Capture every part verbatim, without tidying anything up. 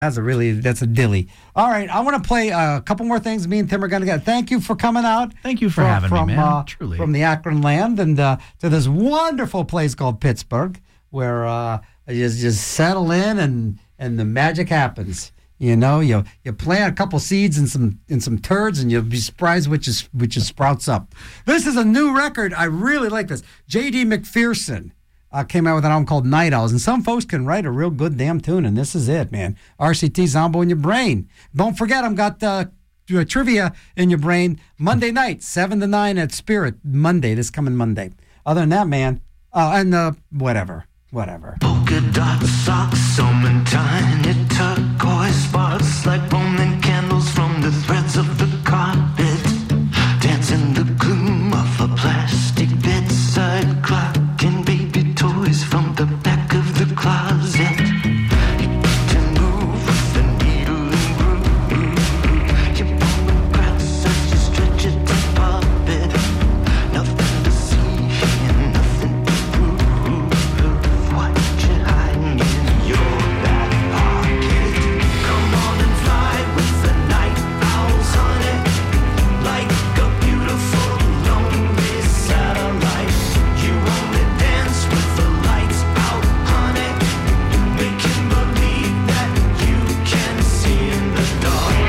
That's a really, that's a dilly. All right, I want to play a couple more things. Me and Tim are going to get. Thank you for coming out. Thank you for from, having from, me, man. Uh, Truly. From the Akron land and uh, to this wonderful place called Pittsburgh, where uh, you just, just settle in and, and the magic happens. You know, you you plant a couple seeds and some and some turds, and you'll be surprised which is which is sprouts up. This is a new record. I really like this. J D McPherson uh, came out with an album called Night Owls, and some folks can write a real good damn tune, and this is it, man. R C T Zombo in your brain. Don't forget, I've got uh, trivia in your brain Monday night, seven to nine at Spirit Monday. This coming Monday. Other than that, man, uh, and uh, whatever, whatever. Polka dot socks, some tiny turquoise spots like Roman candles from the threads of the carpet. Dance in the gloom of a plastic bedside clock and baby toys from the back of the closet. You to move with the needle and groove. You pull the cracks as you stretch it and pop it. Nothing to see and nothing to prove. What you hiding in your back pocket? Come on and fly with the night owls, honey. Like a beautiful lonely satellite. You only dance with the lights out, honey. Make him believe that you can see in the dark.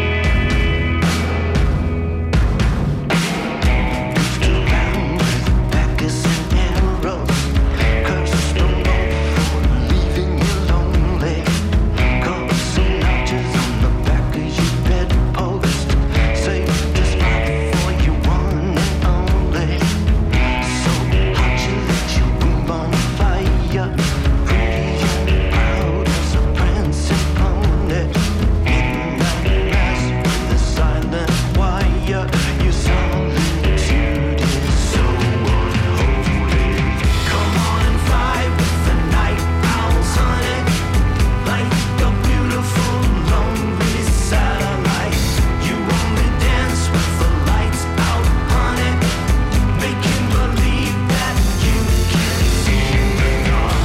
Drift around with daggers and arrows. Curses no more for leaving you lonely. Carve some notches on the back of your bedpost. Save this life for your one and only. So hot you let your womb on fire. Pretty and proud as a prancing pony. Midnight mass with a silent wire. Your solitude is so unholy. Come on and fly with the night owls, honey. Like a beautiful lonely satellite. You only dance with the lights out, honey. Make him believe that you can see in the dark.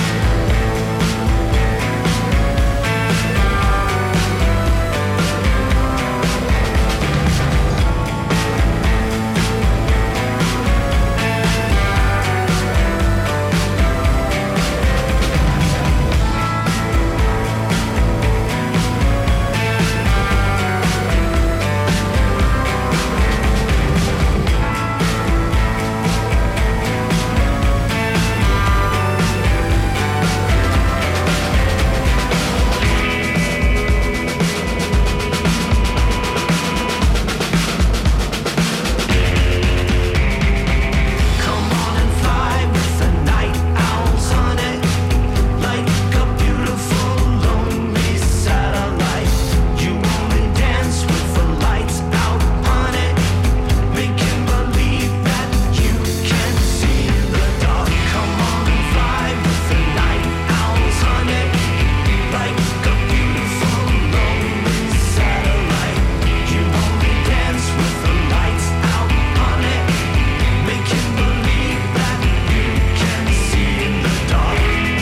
Come on and fly with the night owls, honey. Like a beautiful lonely satellite. You only dance with the lights out, honey. Make him believe that you can see in the dark. Come on and fly with the night owls, honey. Like a beautiful lonely satellite. You only dance with the lights out, honey. Make him believe that you can see in the dark.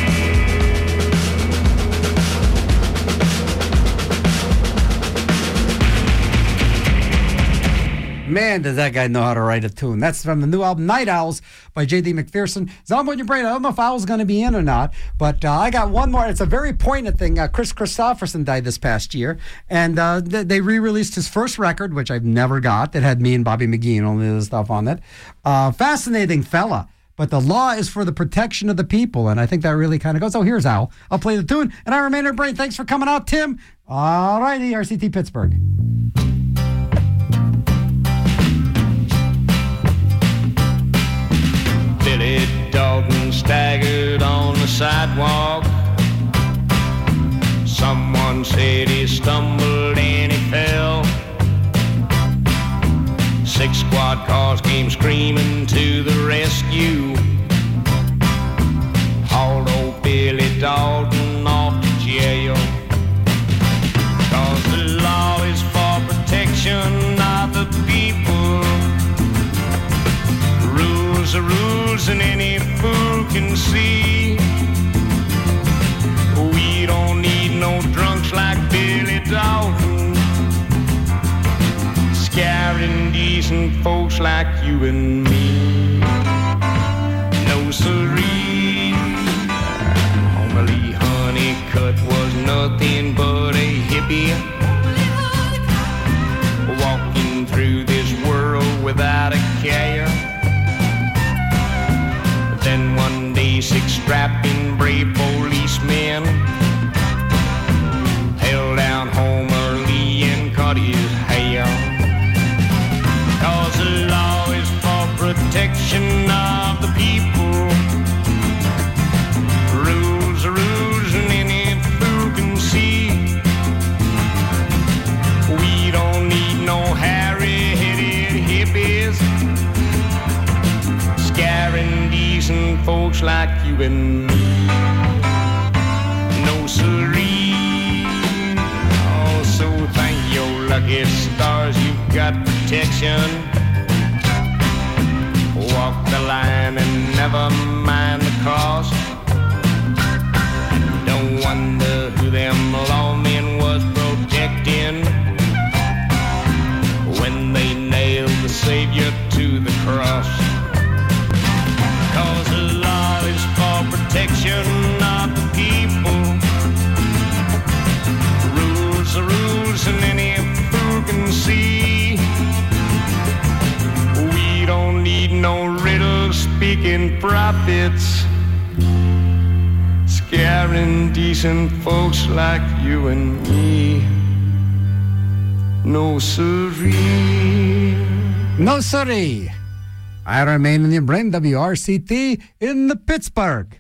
Man, does that guy know how to write a tune. That's from the new album, Night Owls, by J D McPherson. Zombo in your brain. I don't know if Owl's going to be in or not, but uh, I got one more. It's a very poignant thing. Uh, Chris Christopherson died this past year, and uh, th- they re-released his first record, which I've never got, that had me and Bobby McGee and all the other stuff on it. Uh, fascinating fella. But the law is for the protection of the people, and I think that really kind of goes. Oh, here's Owl. I'll play the tune, and I remain in your brain. Thanks for coming out, Tim. All righty, R C T Pittsburgh. Billy Dalton staggered on the sidewalk. Someone said he stumbled and he fell. Six squad cars came screaming to the rescue. Hauled old Billy Dalton off to jail. Cause the law is for protection of the people. Rules are rules and any fool can see. We don't need no drunks like folks like you and me. No siree. Homily Honeycutt was nothing but a hippie, walking through this world without a care. Then one day six strapping brave policemen held down Homer Lee and cut his hair. Cause the law is for protection of the people. Rules are rules and any fool can see. We don't need no hairy-headed hippies scaring decent folks like you and me. No siree. Oh, so thank your lucky stars you've got protection. Walk the line and never mind the cost. Don't wonder who them lawmen was protecting when they nailed the Savior to the cross. Cause the law is for protection of the people. Rules are rules and any fool can see. We don't need no riddle-speaking prophets scaring decent folks like you and me. No siree. No siree. I remain in your brain, W R C T in the Pittsburgh.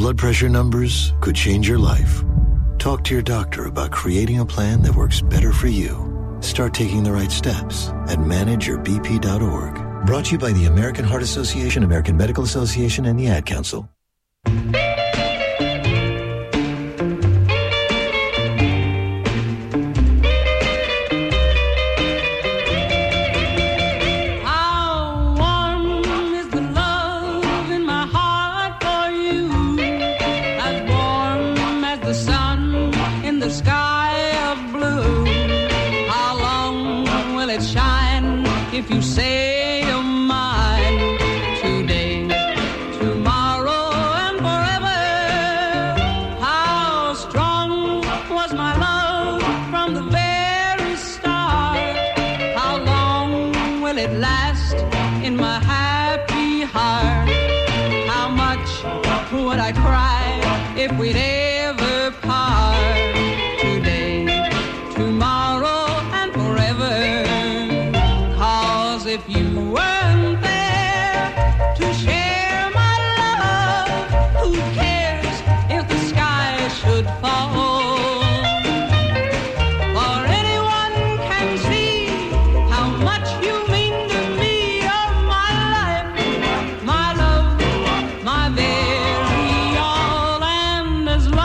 blood pressure numbers could change your life. Talk to your doctor about creating a plan that works better for you. Start taking the right steps at manage your b p dot org. Brought to you by the American Heart Association, American Medical Association, and the Ad Council. If you say you're mine today, tomorrow, and forever, how strong was my love from the very start? How long will it last in my happy heart? How much would I cry if we'd ever part? Today, tomorrow, and forever. If you weren't there to share my love, who cares if the sky should fall? For anyone can see how much you mean to me. You're my life, my love, my very all. And as long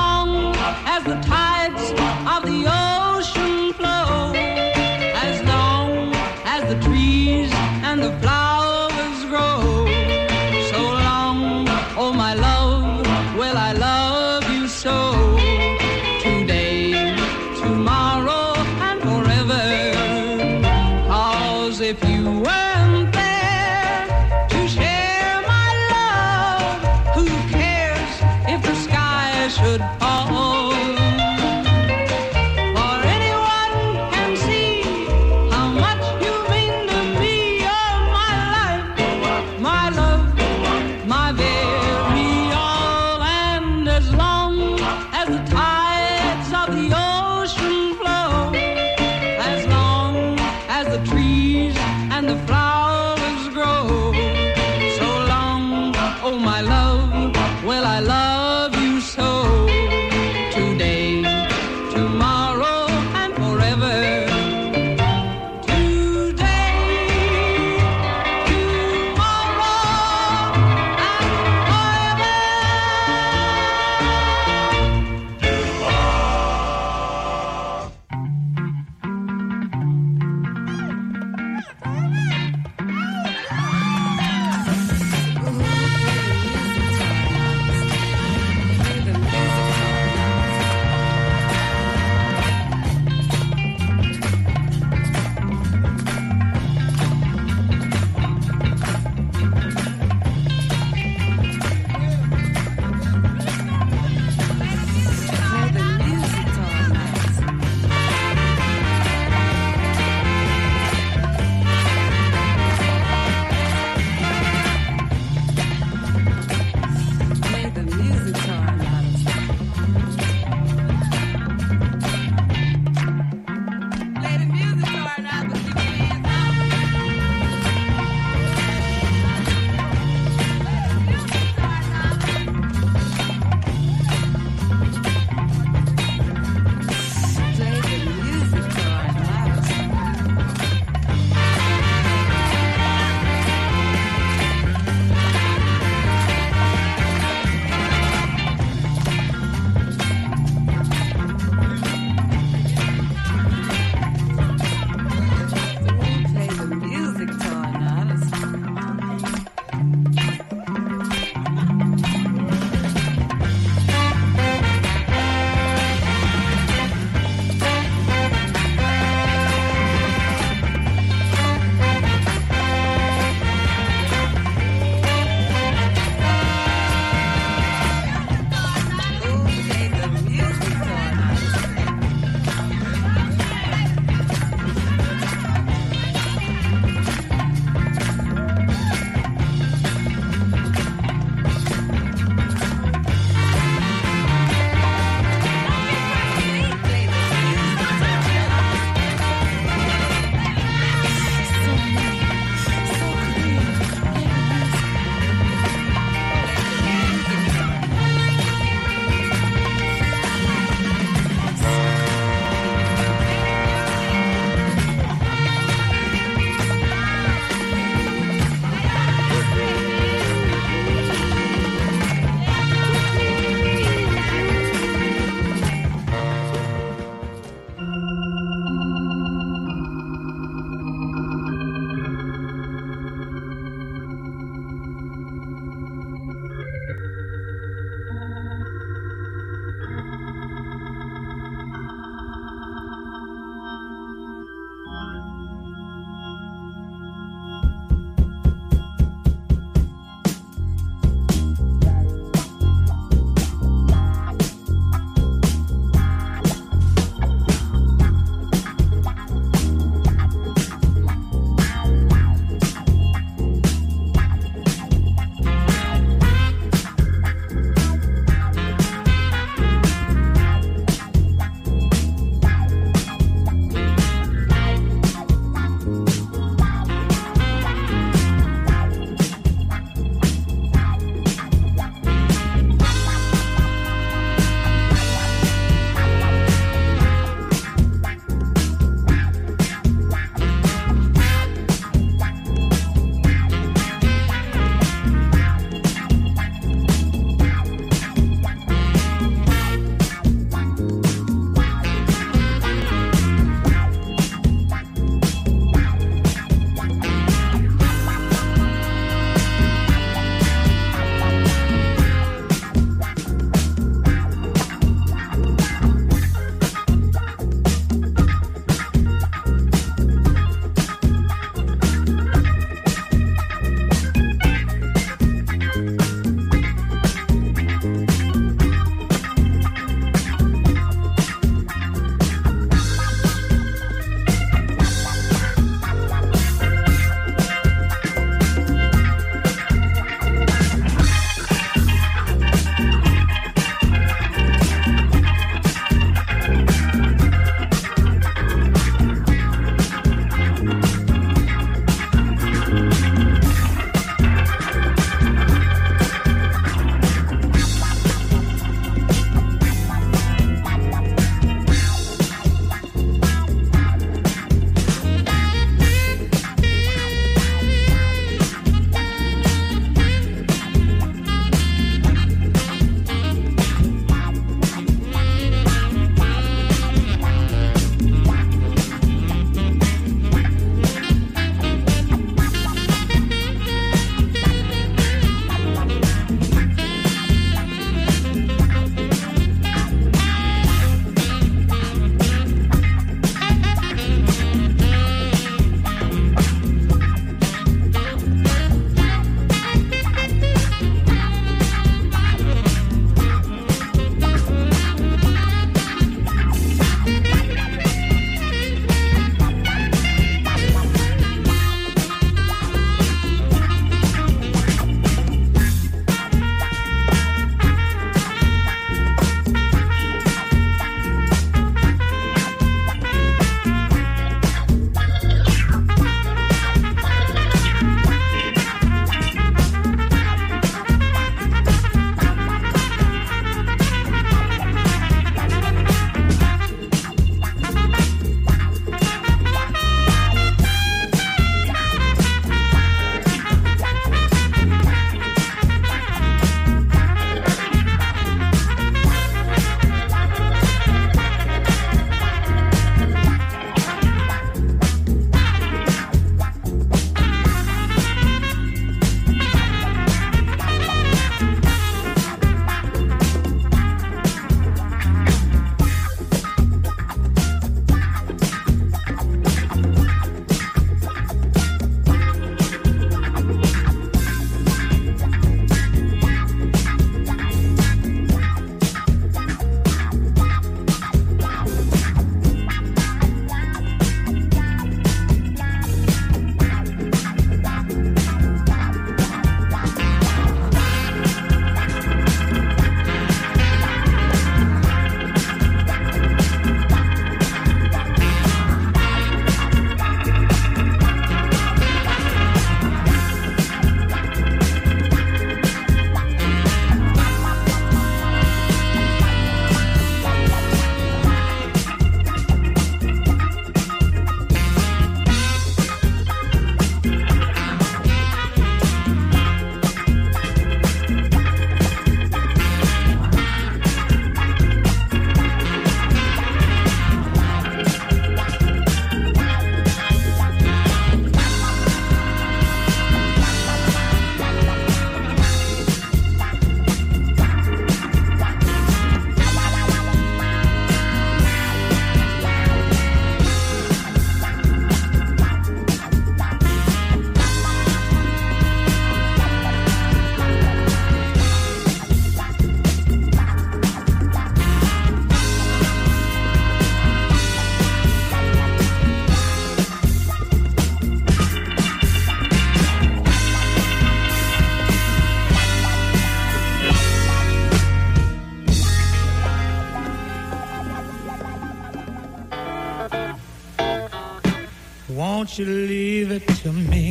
won't you leave it to me?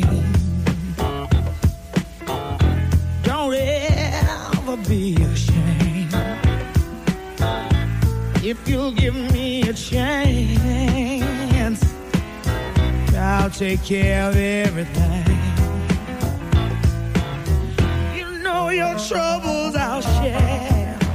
Don't ever be ashamed. If you'll give me a chance, I'll take care of everything. You know your troubles I'll share.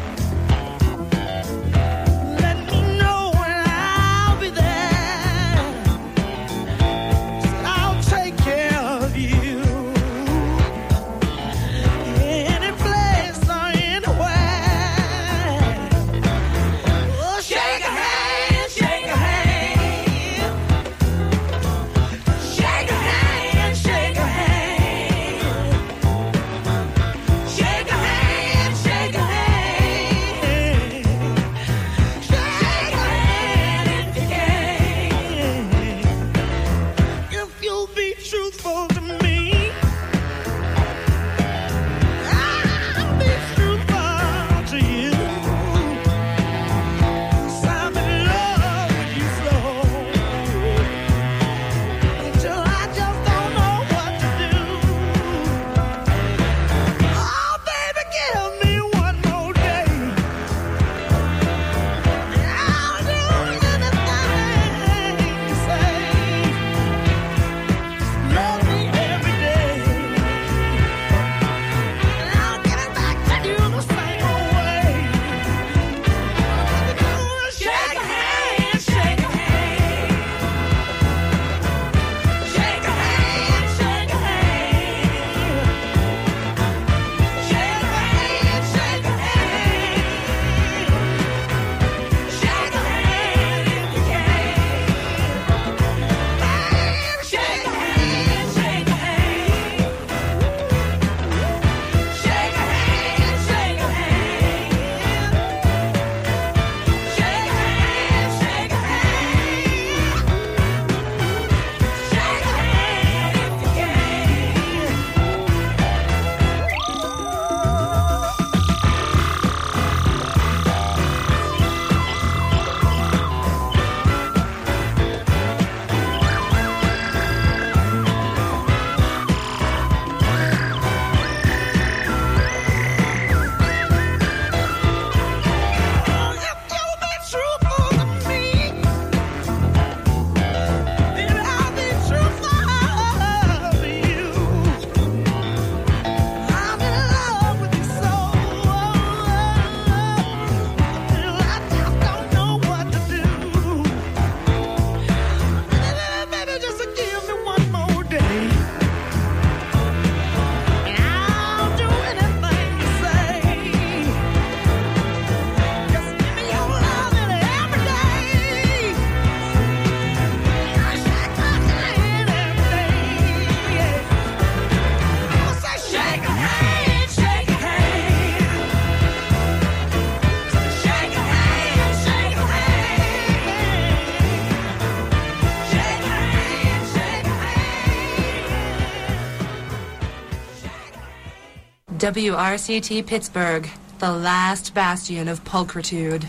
W R C T Pittsburgh, the last bastion of pulchritude.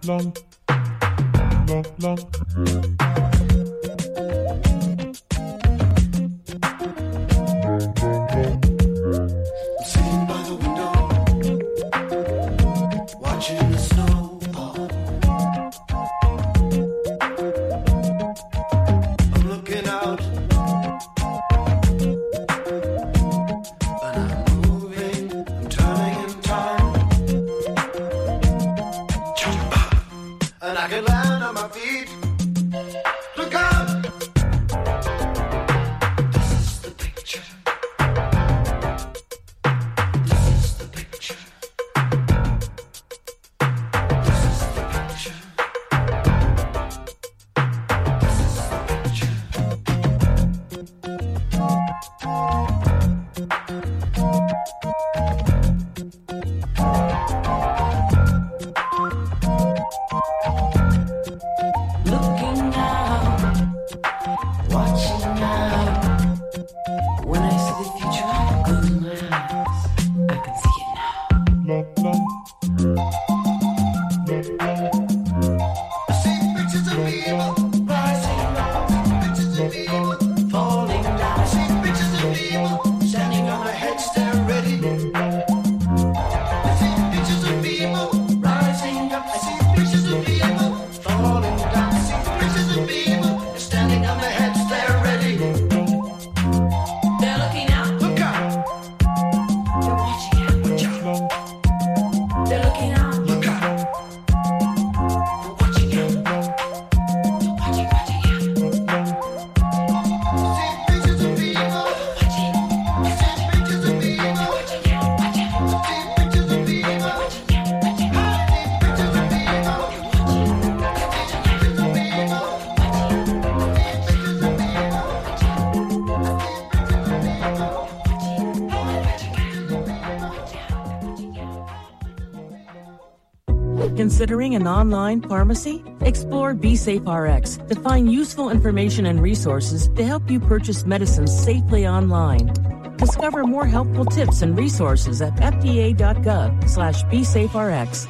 Sitting by the window, watching the snow fall. I'm looking out, and I'm moving, I'm turning in time. Jump up, and I can land on my feet. Look out! This is the picture. This is the picture. This is the picture. This is the picture. Looking out, watching out. When I see the future, I close my eyes. I can see it now. I see pictures of people rising up, pictures of people falling down. I see pictures of people standing on their heads, they're ready. I see pictures of people rising up. I see pictures of people falling down. I see pictures of people standing on their heads, they're ready. They're looking out. Look out. They're watching out. Watch out. They're looking out. Look out. They're watching out. They're watching, watching out. See pictures of people watching. I see pictures of people watching out. Watch out. See pictures of people watching out. Watch out. See pictures of people watching. See pictures of people watching. See pictures of Considering an online pharmacy? Explore BeSafeRx to find useful information and resources to help you purchase medicines safely online. Discover more helpful tips and resources at fda.gov slash BeSafeRx.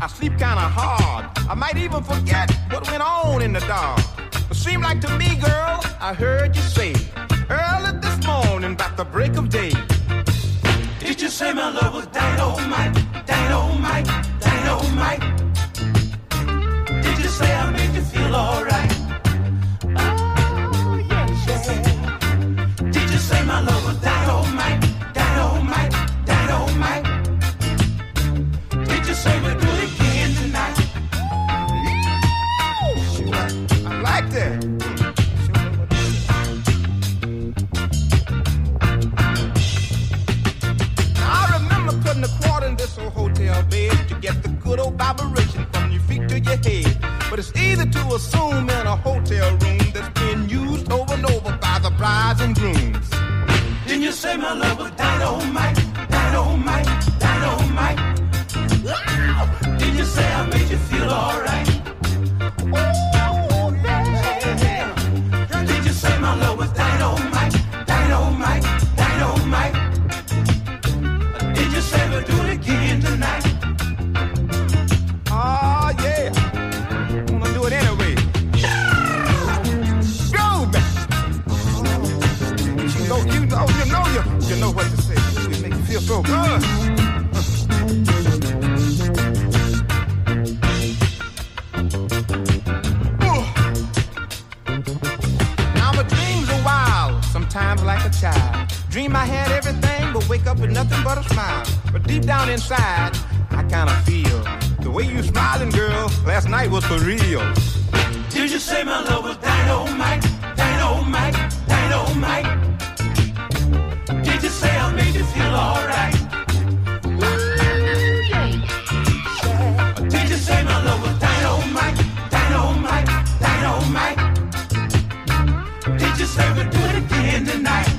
sleep kinda hard. I might even forget what went on in the dark. But seemed like to me, girl, I heard you say early this morning about the break of day. Did you say my love was dynamite, dynamite, dynamite? Did you say I made you feel alright? Oh, yes, yeah. Did you say my love was dynamite, dynamite, dynamite? Did you say we'll do it again tonight? Shoot, I, I like that. Putting a quarter in this old hotel bed to get the good old vibration from your feet to your head. But it's easy to assume in a hotel room that's being used over and over by the brides and grooms. Didn't you say my love was dynamite, dynamite, dynamite? Did you say I made you feel alright? Oh, yeah. Did you say my love was dynamite, dynamite, dynamite? Did you say we'll do it again tonight? Oh, yeah. Wanna do it anyway. Go, baby. You know, you know, you know, you, you know what to say. It make you feel so good. Now my dreams are wild, sometimes like a child. Dream I had everything, but wake up with nothing but a smile. But deep down inside, I kinda feel the way you smiling, girl, last night was for real. Did you say my love was dynamite, dynamite, dynamite? Did you say I made you feel alright? Did you say my love was dynamite, dynamite, dynamite? Did you say we'll do it again tonight?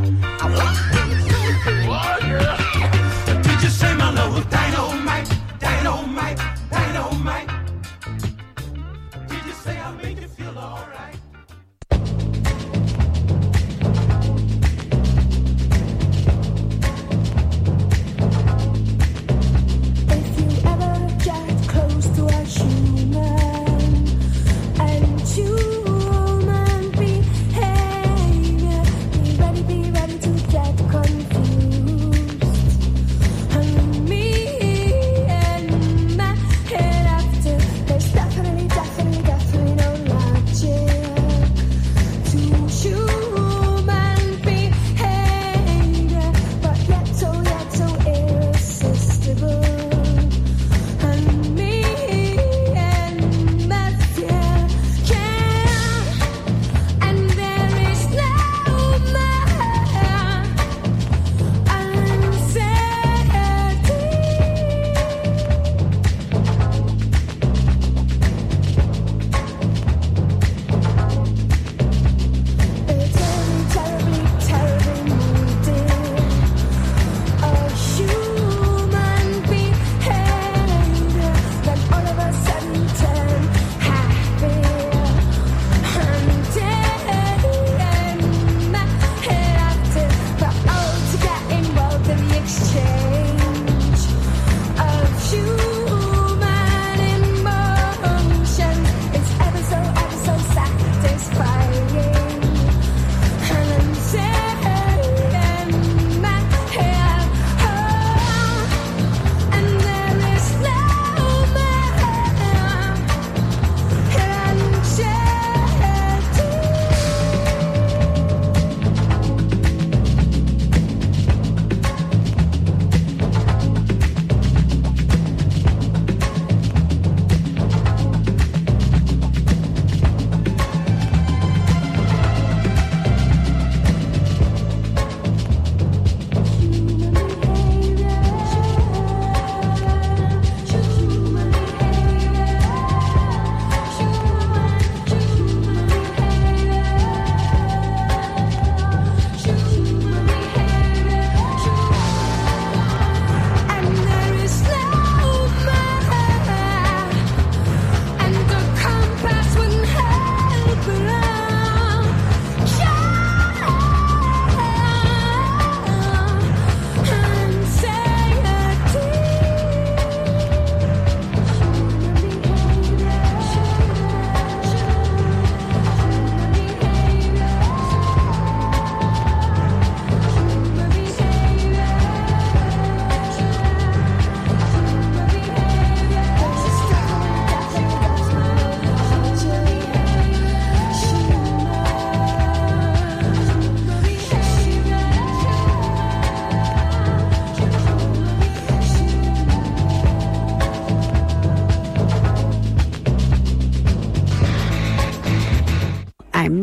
Oh, yeah. Did you say my love was dynamite, dynamite, dynamite? Did you say I made you feel alright?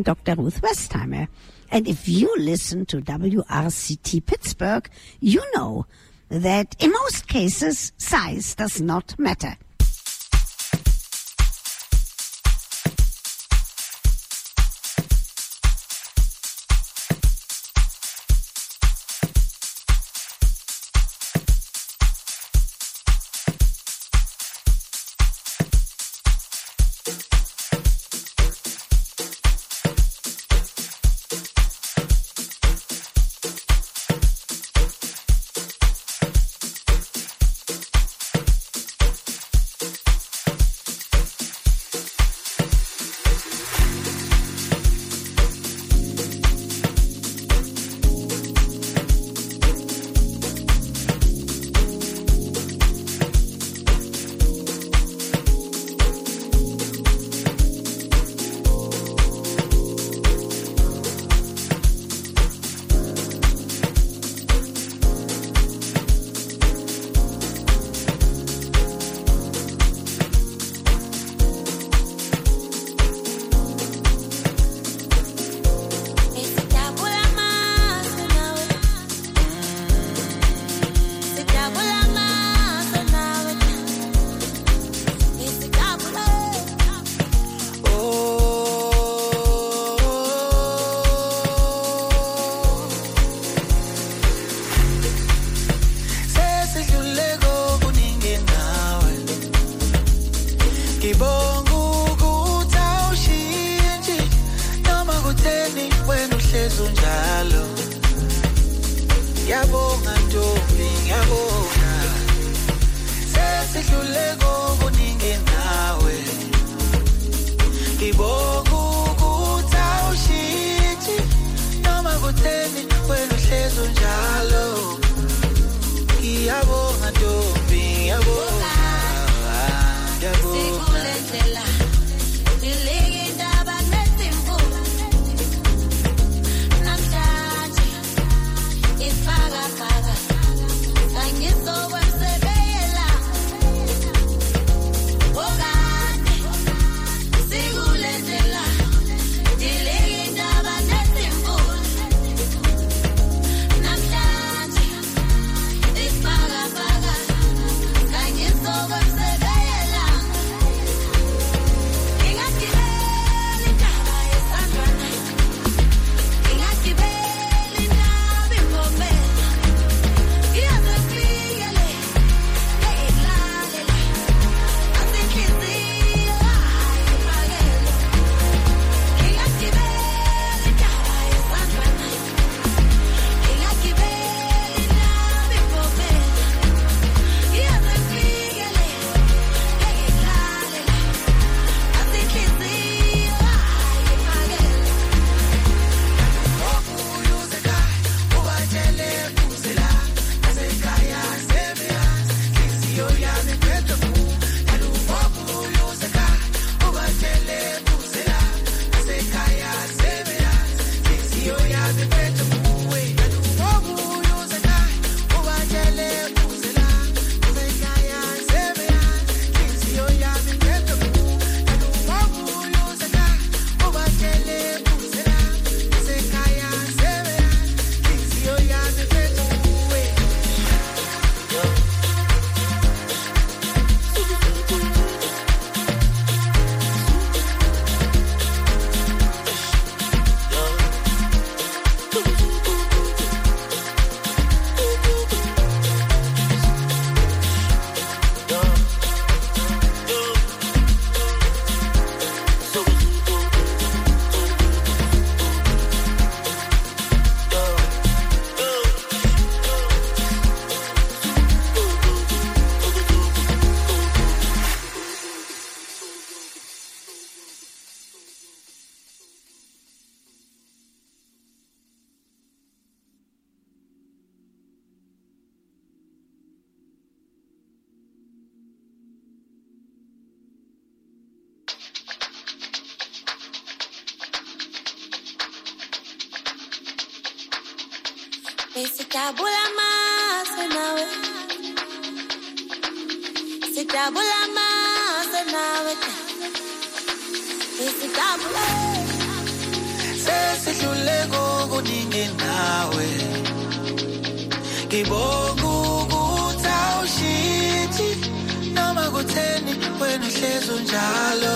Doctor Ruth Westheimer. And if you listen to W R C T Pittsburgh, you know that in most cases, size does not matter. Sitabula masa nawe, sitabula masa nawe, sitabula. sesidlule kokuningi nawe ngibonga ukuthi awushithi noma kutheni wena uhlezo njalo